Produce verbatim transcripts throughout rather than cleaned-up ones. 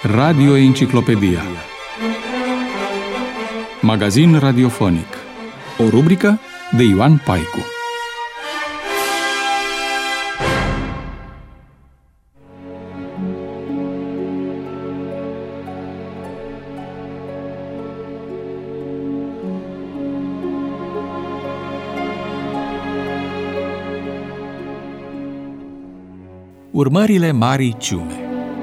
Radio Enciclopedia. Magazin radiofonic. O rubrică de Ioan Paicu. Urmările Marii Ciume.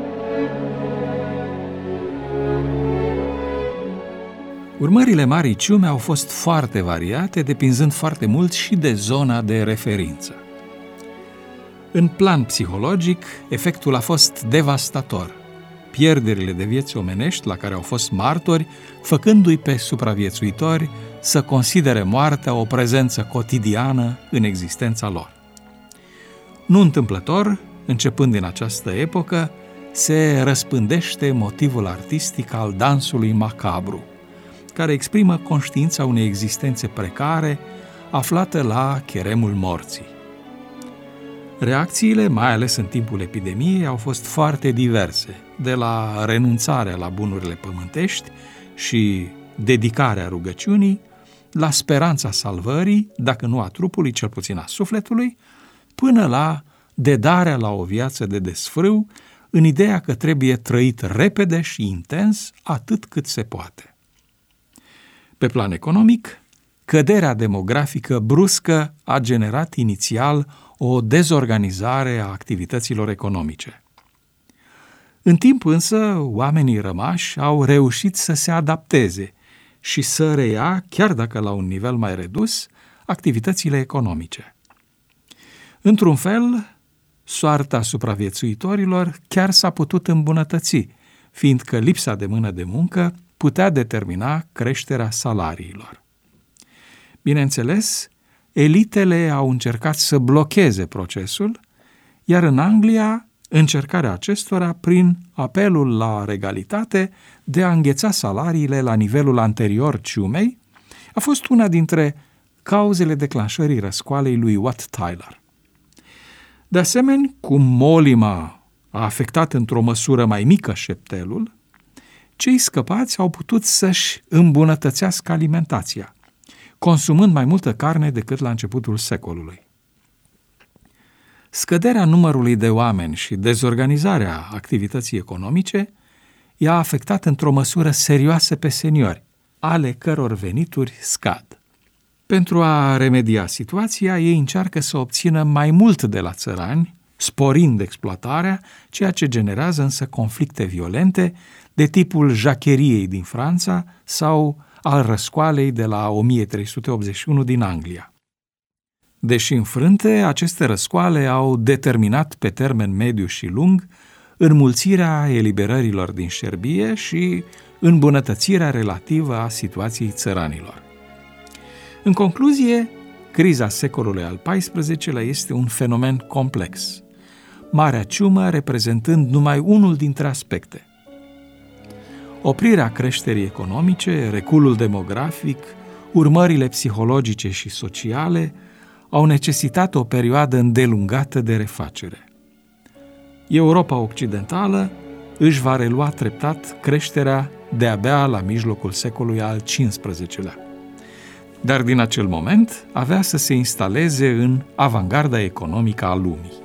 Urmările Marii Ciume au fost foarte variate, depinzând foarte mult și de zona de referință. În plan psihologic, efectul a fost devastator. Pierderile de vieți omenești la care au fost martori, făcându-i pe supraviețuitori să considere moartea o prezență cotidiană în existența lor. Nu întâmplător, începând din această epocă, se răspândește motivul artistic al dansului macabru, care exprimă conștiința unei existențe precare, aflată la cheremul morții. Reacțiile, mai ales în timpul epidemiei, au fost foarte diverse, de la renunțarea la bunurile pământești și dedicarea rugăciunii, la speranța salvării, dacă nu a trupului, cel puțin a sufletului, până la dedarea la o viață de desfrâu, în ideea că trebuie trăit repede și intens atât cât se poate. Pe plan economic, căderea demografică bruscă a generat inițial o dezorganizare a activităților economice. În timp însă, oamenii rămași au reușit să se adapteze și să reia, chiar dacă la un nivel mai redus, activitățile economice. Într-un fel, soarta supraviețuitorilor chiar s-a putut îmbunătăți, fiindcă lipsa de mână de muncă putea determina creșterea salariilor. Bineînțeles, elitele au încercat să blocheze procesul, iar în Anglia, încercarea acestora, prin apelul la regalitate de a îngheța salariile la nivelul anterior ciumei, a fost una dintre cauzele declanșării răscoalei lui Wat Tyler. De asemenea, cum molima a afectat într-o măsură mai mică șeptelul, cei scăpați au putut să-și îmbunătățească alimentația, consumând mai multă carne decât la începutul secolului. Scăderea numărului de oameni și dezorganizarea activității economice i-a afectat într-o măsură serioasă pe seniori, ale căror venituri scad. Pentru a remedia situația, ei încearcă să obțină mai mult de la țărani, sporind exploatarea, ceea ce generează însă conflicte violente de tipul jacheriei din Franța sau al răscoalei de la o mie trei sute optzeci și unu din Anglia. Deși înfrânte, aceste răscoale au determinat pe termen mediu și lung înmulțirea eliberărilor din șerbie și îmbunătățirea relativă a situației țăranilor. În concluzie, criza secolului al paisprezecelea este un fenomen complex, Marea Ciumă reprezentând numai unul dintre aspecte. Oprirea creșterii economice, reculul demografic, urmările psihologice și sociale au necesitat o perioadă îndelungată de refacere. Europa Occidentală își va relua treptat creșterea de-abia la mijlocul secolului al cincisprezecelea. Dar din acel moment avea să se instaleze în avangarda economică a lumii.